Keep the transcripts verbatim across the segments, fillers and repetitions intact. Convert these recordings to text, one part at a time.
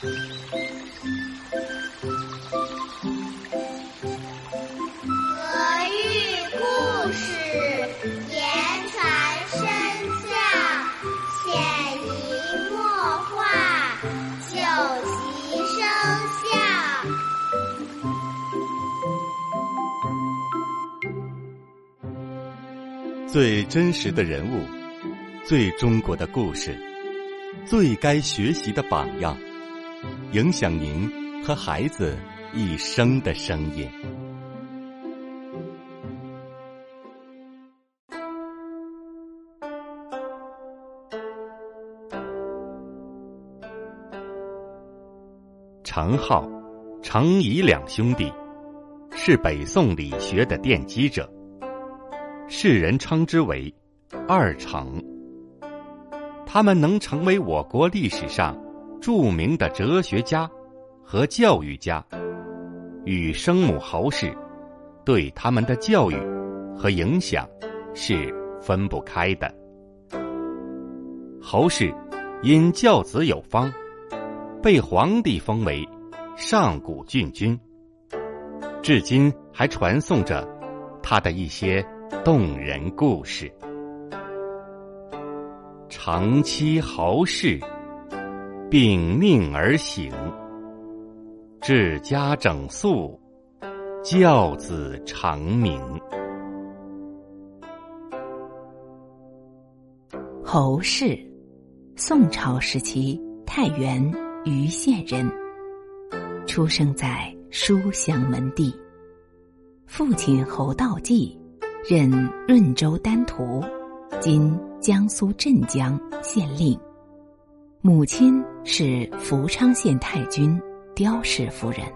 育故事，言传身教，潜移默化，久习生效。 最真实的人物，最中国的故事，最该学习的榜样，影响您和孩子一生的声音。程颢、程颐两兄弟是北宋理学的奠基者，世人称之为二程。他们能成为我国历史上著名的哲学家和教育家，与生母侯氏对他们的教育和影响是分不开的。侯氏因教子有方，被皇帝封为上古郡君，至今还传颂着他的一些动人故事。承妻侯氏，秉命而行，治家整肃，教子成名。 侯氏，宋朝时期太原盂县人，出生在书香门第。父亲侯道济任润州丹徒，今江苏镇江县令，母亲是福昌县太君刁氏夫人。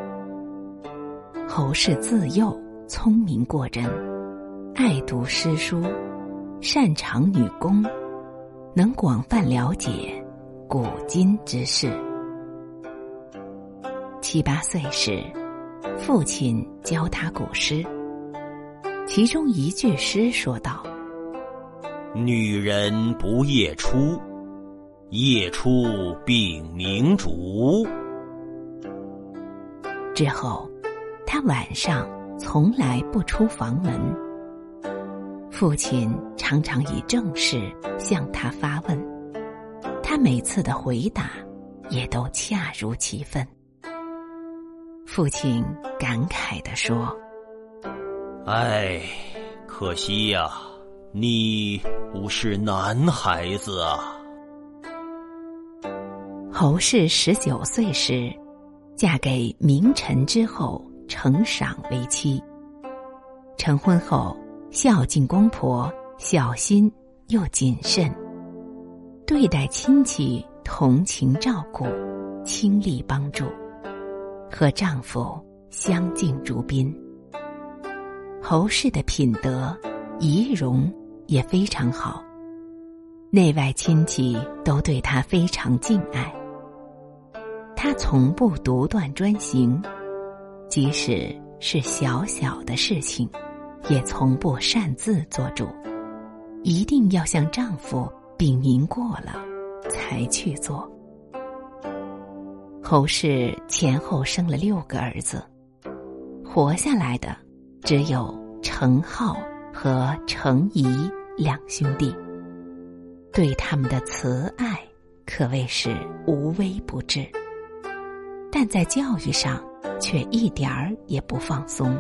侯氏自幼聪明过人，爱读诗书，擅长女工，能广泛了解古今之事。七八岁时，父亲教他古诗，其中一句诗说道： 女人不夜出，夜出秉明烛。 之后他晚上从来不出房门，父亲常常以正事向他发问，他每次的回答也都恰如其分。父亲感慨地说： 哎，可惜呀、啊，你不是男孩子啊。 侯氏十九岁时，嫁给名臣之后程赏为妻。成婚后，孝敬公婆，小心又谨慎，对待亲戚同情照顾，倾力帮助，和丈夫相敬如宾。侯氏的品德、仪容也非常好，内外亲戚都对她非常敬爱。她从不独断专行，即使是小小的事情，也从不擅自做主，一定要向丈夫禀明过了才去做。侯氏前后生了六个儿子，活下来的只有程颢和程颐两兄弟，对他们的慈爱可谓是无微不至，但在教育上却一点儿也不放松。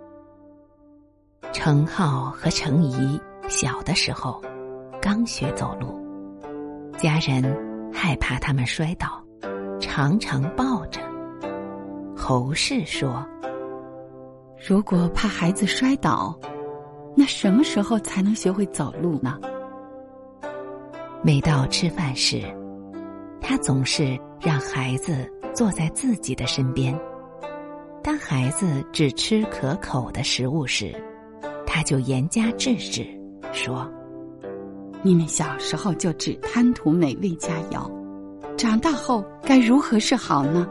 程颢和程颐小的时候刚学走路，家人害怕他们摔倒，常常抱着。侯氏说： 如果怕孩子摔倒，那什么时候才能学会走路呢？ 每到吃饭时，他总是让孩子坐在自己的身边，当孩子只吃可口的食物时，他就严加制止，说： 你们小时候就只贪图美味佳肴，长大后该如何是好呢？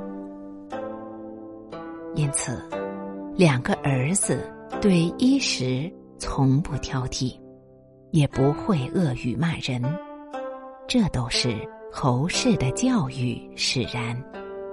因此，两个儿子对衣食从不挑剔，也不会恶语骂人，这都是侯氏的教育使然。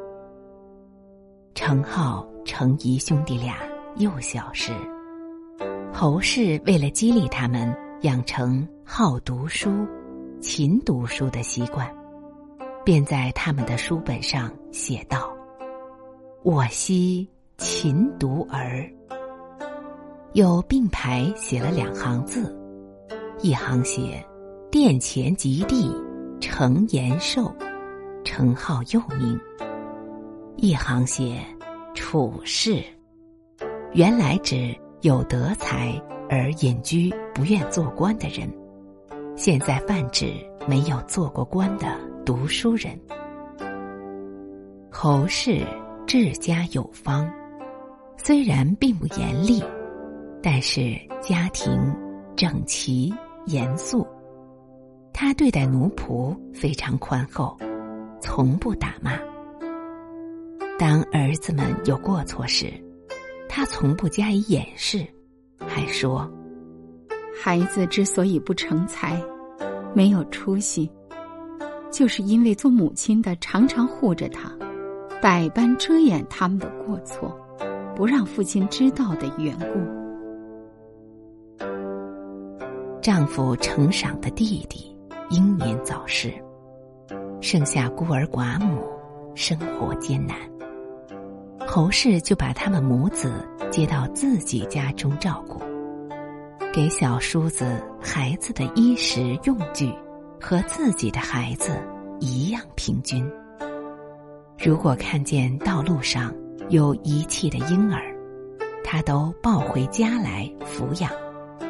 程颢、程颐兄弟俩幼小时，侯氏为了激励他们养成好读书、勤读书的习惯，便在他们的书本上写道：“我昔勤读儿。”又并排写了两行字，一行写殿前及第，程延寿，程颢幼名；一行写处士，原来指有德才而隐居不愿做官的人，现在泛指没有做过官的读书人。侯氏治家有方，虽然并不严厉，但是家庭整齐严肃。他对待奴仆非常宽厚，从不打骂。当儿子们有过错时，他从不加以掩饰，还说：“ 孩子之所以不成才，没有出息，就是因为做母亲的常常护着他，百般遮掩他们的过错，不让父亲知道的缘故。” 丈夫程赏的弟弟英年早逝，剩下孤儿寡母，生活艰难。侯氏就把他们母子接到自己家中照顾，给小叔子孩子的衣食用具和自己的孩子一样平均。如果看见道路上有遗弃的婴儿，他都抱回家来抚养。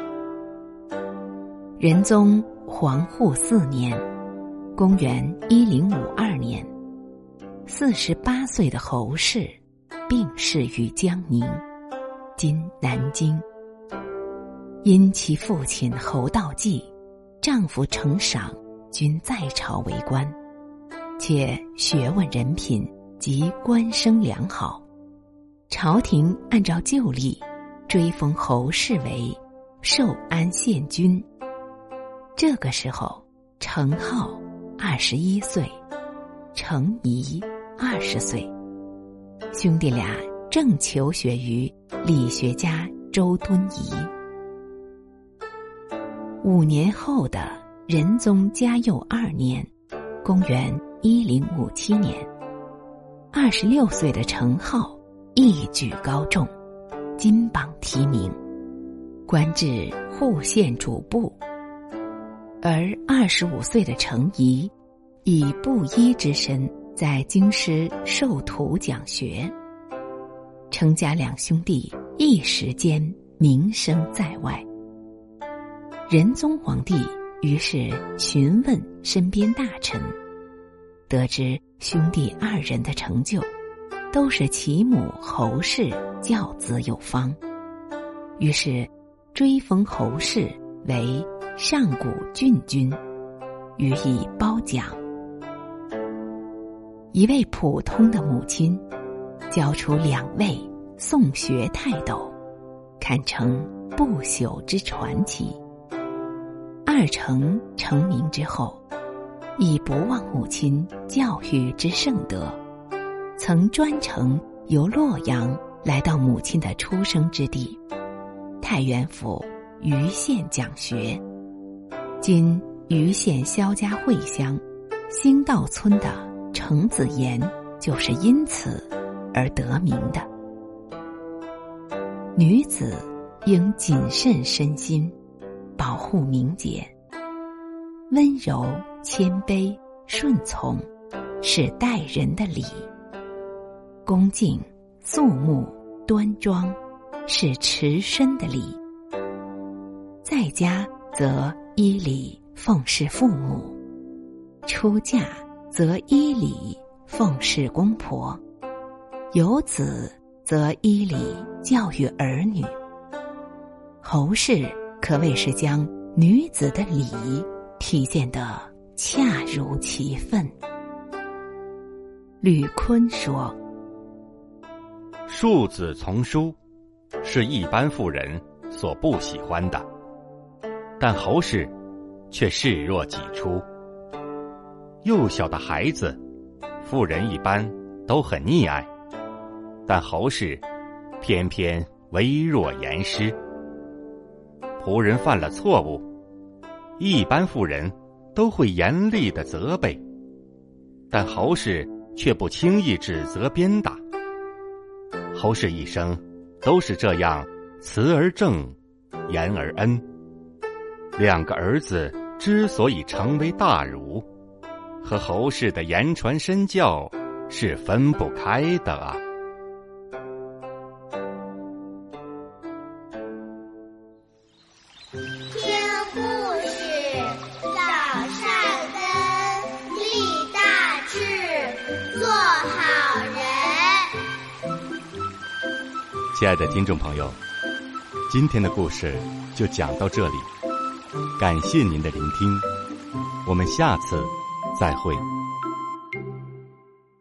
仁宗皇护四年，公元一零五二年，四十八岁的侯氏病逝于江宁，今南京。因其父亲侯道济、丈夫程赏均在朝为官，且学问人品及官声良好，朝廷按照旧例追封侯氏为寿安县君。这个时候，程颢二十一岁，程颐二十岁，兄弟俩正求学于理学家周敦颐。五年后的仁宗嘉佑二年，公元一零五七年，二十六岁的程颢一举高中，金榜题名，官至户县主簿。而二十五岁的程颐以布衣之身在京师授徒讲学，程家两兄弟一时间名声在外。仁宗皇帝于是询问身边大臣，得知兄弟二人的成就都是其母侯氏教子有方，于是追封侯氏为上古郡君，予以褒奖。一位普通的母亲教出两位宋学泰斗，堪称不朽之传奇。二程成名之后，亦不忘母亲教育之圣德，曾专程由洛阳来到母亲的出生之地太原府余县讲学。今余县萧家汇乡兴道村的程子言就是因此而得名的。女子应谨慎身心，保护名节，温柔谦卑顺从是待人的礼，恭敬肃穆端庄是持身的礼。在家则依礼奉侍父母，出嫁则依礼奉侍公婆，有子则依礼教育儿女。侯氏可谓是将女子的礼体现得恰如其分。吕坤说：“ 庶子从书是一般妇人所不喜欢的，但侯氏却视若己出。幼小的孩子，妇人一般都很溺爱， 但侯氏偏偏微弱言师。仆人犯了错误，一般妇人都会严厉的责备，但侯氏却不轻易指责鞭打。侯氏一生都是这样慈而正，严而恩。两个儿子之所以成为大儒，和侯氏的言传身教是分不开的啊。 听故事，早善根，立大志，做好人。 亲爱的听众朋友，今天的故事就讲到这里，感谢您的聆听，我们下次再会。